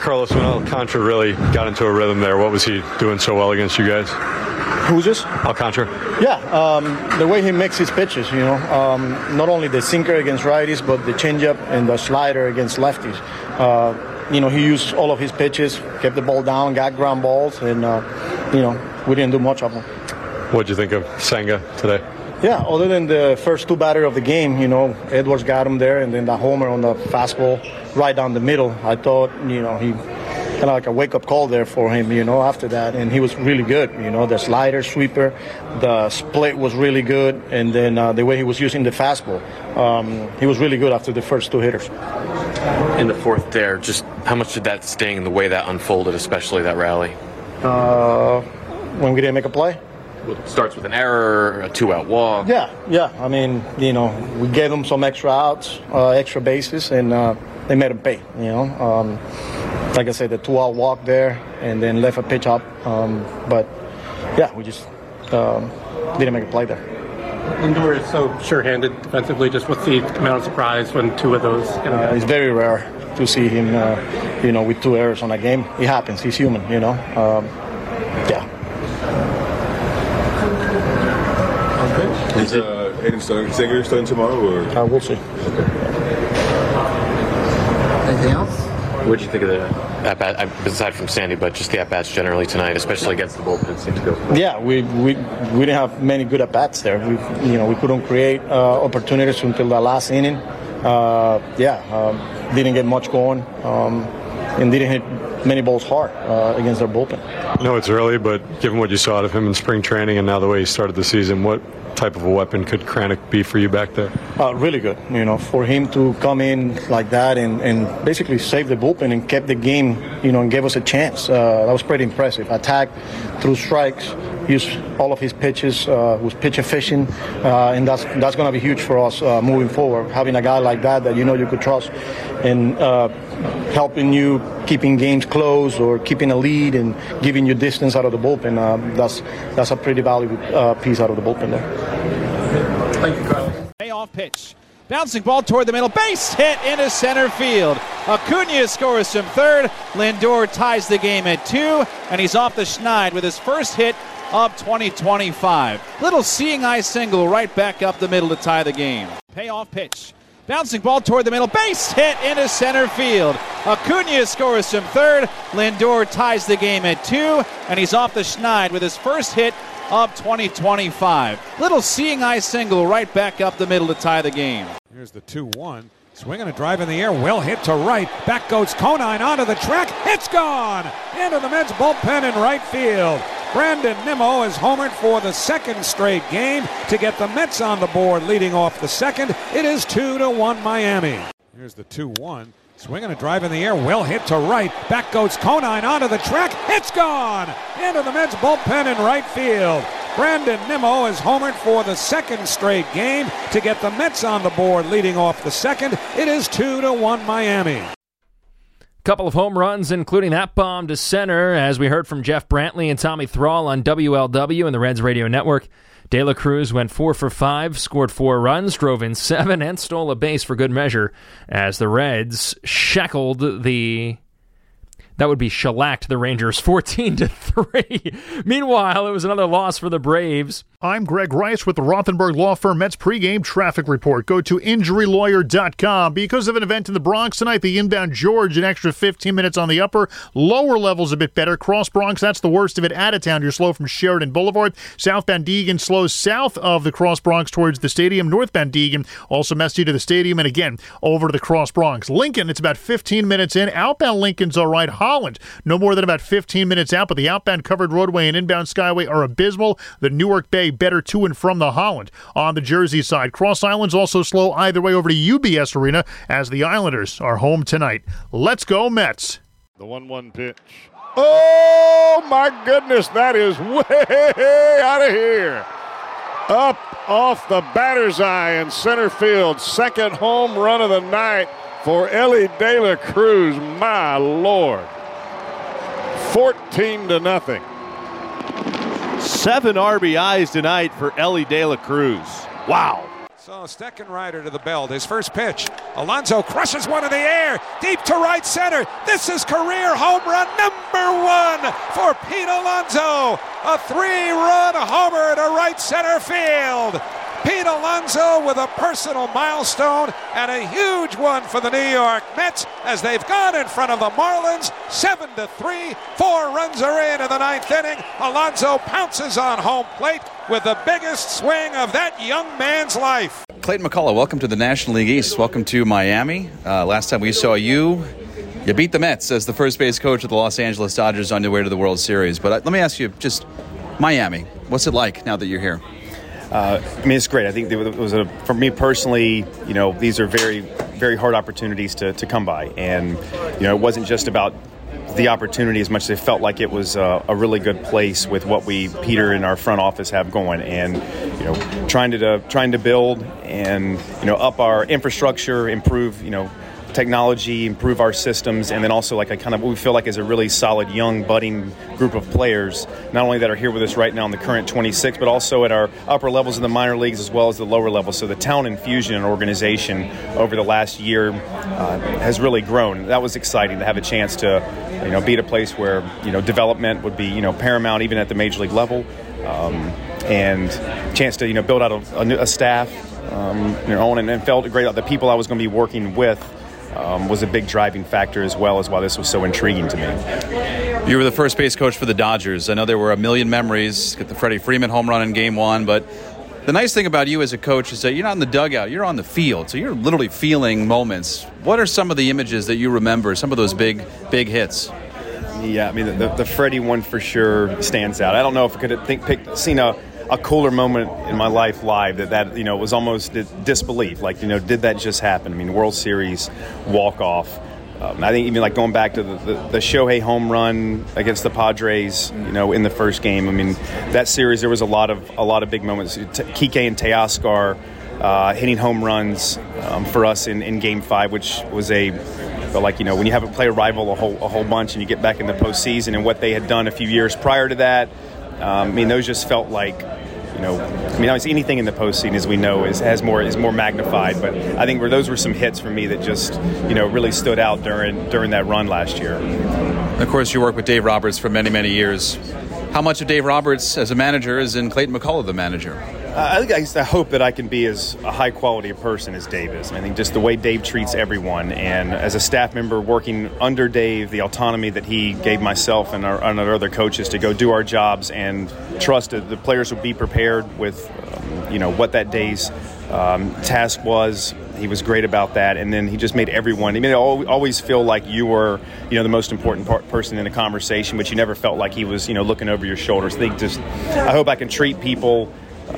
Carlos, when Alcantara really got into a rhythm there, what was he doing so well against you guys? Who's this? Alcantara. Yeah, the way he makes his pitches, not only the sinker against righties, but the changeup and the slider against lefties. He used all of his pitches, kept the ball down, got ground balls, and, we didn't do much of them. What did you think of Senga today? Yeah, other than the first two batters of the game, Edwards got him there, and then the homer on the fastball right down the middle. I thought, he kind of like a wake-up call there for him, after that. And he was really good, the slider, sweeper, the split was really good. And then the way he was using the fastball, he was really good after the first two hitters. In the fourth there, just how much did that sting, the way that unfolded, especially that rally? When we didn't make a play? Well, it starts with an error, a two-out walk. Yeah. I mean, we gave them some extra outs, extra bases, and they made them pay, Like I said, the two-out walk there, and then left a pitch up. But, yeah, we just didn't make a play there. Lindor is so sure-handed defensively. Just what's the amount of surprise when two of those? It's very rare to see him, with two errors on a game. It happens. He's human, Yeah. Is Hayden Singer starting tomorrow? Or? We'll see. Anything else? What did you think of the at-bat, aside from Sandy, but just the at-bats generally tonight, especially against the bullpen, seemed to go? Yeah, we didn't have many good at-bats there. We couldn't create opportunities until the last inning. Didn't get much going, and didn't hit many balls hard against their bullpen. I know it's early, but given what you saw out of him in spring training and now the way he started the season, what type of a weapon could Kranick be for you back there? Really good. For him to come in like that and basically save the bullpen and kept the game, and gave us a chance. That was pretty impressive. Attack through strikes, used all of his pitches, was pitch efficient, and that's going to be huge for us moving forward. Having a guy like that you could trust and helping you keeping games close or keeping a lead and giving you distance out of the bullpen. That's a pretty valuable piece out of the bullpen there. Thank you, Carlos. Payoff pitch. Bouncing ball toward the middle. Base hit into center field. Acuna scores from third. Lindor ties the game at 2, and he's off the schneid with his first hit of 2025. Little seeing eye single right back up the middle to tie the game. Payoff pitch. Bouncing ball toward the middle. Base hit into center field. Acuna scores from third. Lindor ties the game at 2, and he's off the schneid with his first hit of 2025. Little seeing eye single right back up the middle to tie the game. Here's the 2-1. Swinging a drive in the air. Well hit to right. Back goes Conine onto the track. It's gone! Into the Mets bullpen in right field. Brandon Nimmo is homered for the second straight game to get the Mets on the board leading off the second. It is 2-1 Miami. Here's the 2-1. Swinging a drive in the air, well hit to right. Back goes Conine onto the track. It's gone! Into the Mets bullpen in right field. Brandon Nimmo is homered for the second straight game to get the Mets on the board leading off the second. It is 2-1 Miami. Couple of home runs, including that bomb to center, as we heard from Jeff Brantley and Tommy Thrall on WLW and the Reds Radio Network. De La Cruz went 4 for 5, scored 4 runs, drove in 7, and stole a base for good measure as the Reds shellacked the Rangers 14-3. Meanwhile, it was another loss for the Braves. I'm Greg Rice with the Rothenberg Law Firm Mets pregame traffic report. Go to injurylawyer.com. Because of an event in the Bronx tonight, the inbound George, an extra 15 minutes on the upper. Lower levels a bit better. Cross Bronx, that's the worst of it. Out of town, you're slow from Sheridan Boulevard. Southbound Deegan slows south of the Cross Bronx towards the stadium. Northbound Deegan also messy to the stadium. And again, over to the Cross Bronx. Lincoln, it's about 15 minutes in. Outbound Lincoln's all right. Holland, no more than about 15 minutes out, but the outbound covered roadway and inbound Skyway are abysmal. The Newark Bay better to and from the Holland. On the Jersey side, Cross Island's also slow either way over to UBS Arena as the Islanders are home tonight. Let's go Mets. The 1-1 pitch. Oh my goodness, that is way out of here. Up off the batter's eye in center field. Second home run of the night for Elly De La Cruz. My Lord. 14-0. 7 RBIs tonight for Elly De La Cruz. Wow. So Steckenrider to the belt. His first pitch. Alonso crushes one in the air. Deep to right center. This is career home run number 1 for Pete Alonso. A 3-run homer to right center field. Pete Alonso with a personal milestone and a huge one for the New York Mets as they've gone in front of the Marlins 7-3. 4 runs are in the 9th inning. Alonso pounces on home plate with the biggest swing of that young man's life. Clayton McCullough, welcome to the National League East. Welcome to Miami. Last time we saw you beat the Mets as the first base coach of the Los Angeles Dodgers on your way to the World Series. But let me ask you, just Miami, what's it like now that you're here? It's great. I think it was for me personally, these are very, very hard opportunities to come by. And, it wasn't just about the opportunity as much as it felt like it was a really good place with what Peter and our front office have going. And, trying to build and, up our infrastructure, improve, technology, improve our systems, and then also we feel like is a really solid young budding group of players, not only that are here with us right now in the current 26, but also at our upper levels in the minor leagues as well as the lower levels. So the talent infusion and organization over the last year has really grown. That was exciting to have a chance to be at a place where development would be paramount even at the major league level, and chance to build out a staff your own, and felt great. The people I was going to be working with was a big driving factor as well as why this was so intriguing to me. You were the first base coach for the Dodgers. I know there were a million memories. Get the Freddie Freeman home run in Game 1, but the nice thing about you as a coach is that you're not in the dugout, you're on the field, so you're literally feeling moments. What are some of the images that you remember, some of those big hits? Yeah, the Freddie one for sure stands out. I don't know if I could have seen a cooler moment in my life live that was almost disbelief. Did that just happen? World Series walk-off. I think even going back to the Shohei home run against the Padres, in the first game. That series there was a lot of big moments. Kike and Teoscar hitting home runs for us in Game 5, which was when you have play a rival a whole bunch and you get back in the postseason and what they had done a few years prior to that. Those just felt like, obviously anything in the postseason, as we know, is more magnified. But I think those were some hits for me that just, really stood out during that run last year. Of course, you worked with Dave Roberts for many, many years. How much of Dave Roberts as a manager is in Clayton McCullough, the manager? I hope that I can be as a high quality a person as Dave is. I think just the way Dave treats everyone, and as a staff member working under Dave, the autonomy that he gave myself and our other coaches to go do our jobs and trust that the players would be prepared with, what that day's task was. He was great about that, and then he just made everyone. Always feel like you were, the most important person in the conversation, but you never felt like he was, looking over your shoulders. I hope I can treat people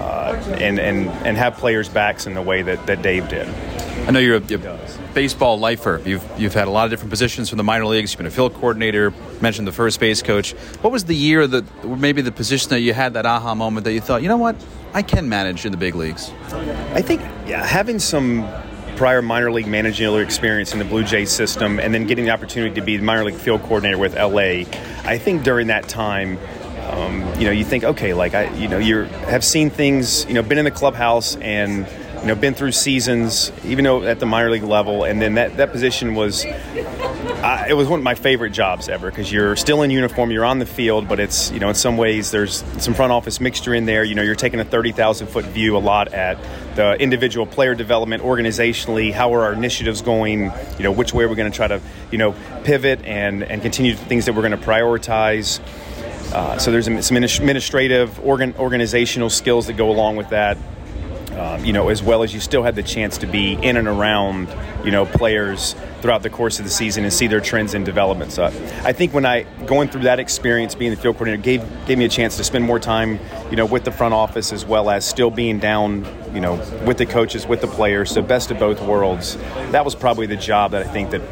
and have players' backs in the way that Dave did. I know you're a baseball lifer. You've had a lot of different positions from the minor leagues. You've been a field coordinator. Mentioned the first base coach. What was the year maybe the position that you had that aha moment that you thought, you know what, I can manage in the big leagues? I think having some prior minor league managerial experience in the Blue Jays system, and then getting the opportunity to be the minor league field coordinator with LA. I think during that time, you think, okay, you have seen things, been in the clubhouse and, been through seasons, even though at the minor league level. And then that position was, it was one of my favorite jobs ever, because you're still in uniform, you're on the field, but it's, in some ways there's some front office mixture in there. You're taking a 30,000-foot view a lot at the individual player development organizationally. How are our initiatives going? Which way are we going to try to, pivot and continue things that we're going to prioritize. So there's some administrative, organizational skills that go along with that, as well as you still had the chance to be in and around, players throughout the course of the season and see their trends and development. So I think going through that experience, being the field coordinator, gave me a chance to spend more time, with the front office, as well as still being down, with the coaches, with the players. So best of both worlds. That was probably the job that I think that,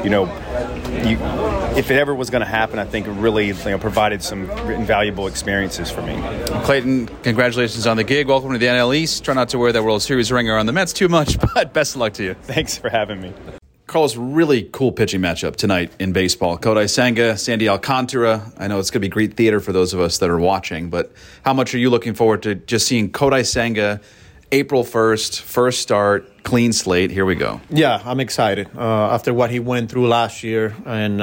if it ever was going to happen, I think it really provided some invaluable experiences for me. Clayton, congratulations on the gig. Welcome to the NL East. Try not to wear that World Series ring around the Mets too much, but best of luck to you. Thanks for having me. Carlos, really cool pitching matchup tonight in baseball. Kodai Senga, Sandy Alcantara. I know it's going to be great theater for those of us that are watching, but how much are you looking forward to just seeing Kodai Senga April 1st, first start, clean slate. Here we go. Yeah, I'm excited after what he went through last year, and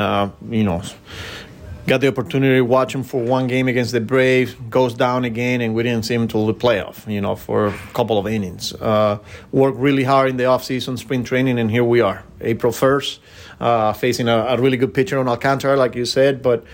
got the opportunity to watch him for one game against the Braves, goes down again, and we didn't see him until the playoff, for a couple of innings. Worked really hard in the offseason, spring training, and here we are, April 1st, facing a really good pitcher on Alcantara, like you said, but,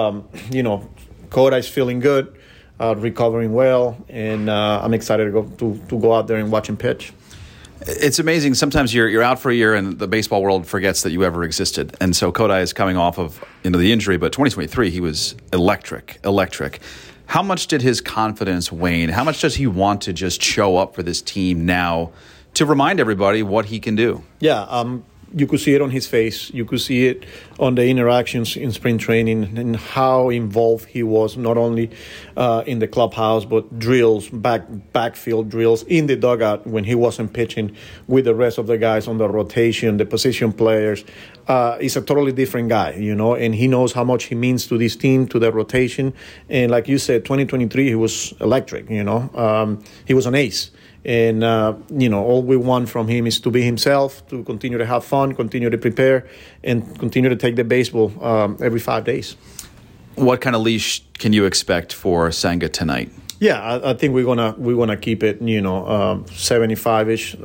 Kodai's feeling good, recovering well, and I'm excited to go out there and watch him pitch. It's amazing. Sometimes you're out for a year and the baseball world forgets that you ever existed. And so Kodai is coming off of the injury, but 2023 he was electric. How much did his confidence wane? How much does he want to just show up for this team now to remind everybody what he can do? Yeah, you could see it on his face. You could see it on the interactions in spring training and how involved he was, not only in the clubhouse, but drills, backfield drills in the dugout when he wasn't pitching with the rest of the guys on the rotation, the position players. He's a totally different guy, and he knows how much he means to this team, to the rotation. And like you said, 2023, he was electric, he was an ace. And, all we want from him is to be himself, to continue to have fun, continue to prepare, and continue to take the baseball every 5 days. What kind of leash can you expect for Senga tonight? Yeah, I think we're gonna keep it, 75-ish,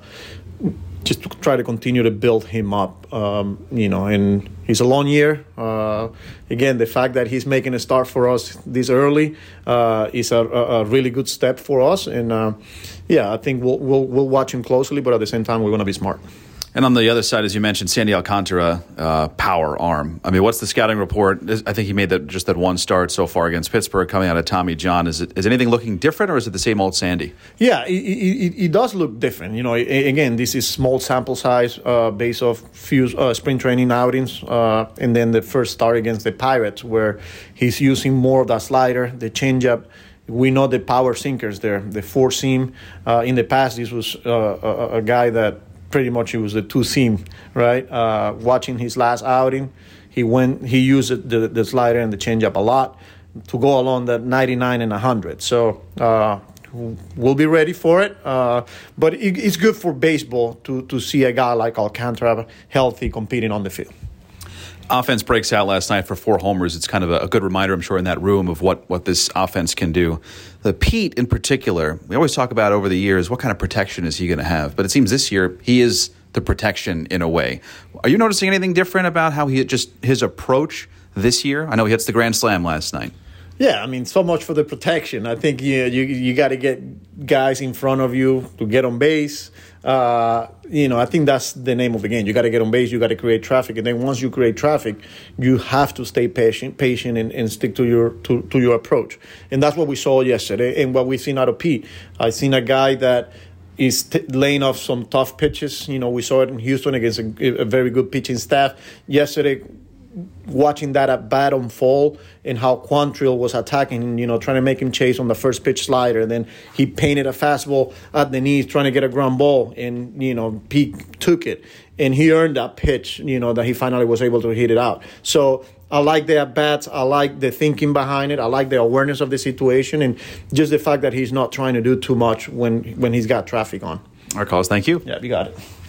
just to try to continue to build him up, and it's a long year. Again, the fact that he's making a start for us this early is a really good step for us, and I think we'll watch him closely, but at the same time, we're going to be smart. And on the other side, as you mentioned, Sandy Alcantara, power arm. I mean, what's the scouting report? I think he made that one start so far against Pittsburgh coming out of Tommy John. Is anything looking different, or is it the same old Sandy? Yeah, it does look different. Again, this is small sample size based off few spring training outings, and then the first start against the Pirates, where he's using more of that slider, the changeup. We know the power sinkers there, the four seam. In the past, this was a guy that pretty much he was the two seam, right? Watching his last outing, he used the slider and the changeup a lot to go along that 99 and 100. So we'll be ready for it. But it's good for baseball to see a guy like Alcantara healthy competing on the field. Offense breaks out last night for 4 homers. It's kind of a good reminder, I'm sure, in that room of what this offense can do. The Pete in particular, we always talk about over the years, what kind of protection is he going to have? But it seems this year he is the protection in a way. Are you noticing anything different about how his approach this year? I know he hits the grand slam last night. Yeah, I mean, so much for the protection. I think you got to get guys in front of you to get on base. I think that's the name of the game. You got to get on base. You got to create traffic, and then once you create traffic, you have to stay patient, and stick to your approach. And that's what we saw yesterday, and what we've seen out of Pete. I've seen a guy that is laying off some tough pitches. We saw it in Houston against a very good pitching staff yesterday. Watching that at bat unfold and how Quantrill was attacking, trying to make him chase on the first pitch slider. Then he painted a fastball at the knees, trying to get a ground ball, and Pete took it, and he earned that pitch. That he finally was able to hit it out. So I like the at bats. I like the thinking behind it. I like the awareness of the situation, and just the fact that he's not trying to do too much when he's got traffic on. Our calls. Thank you. Yeah, you got it.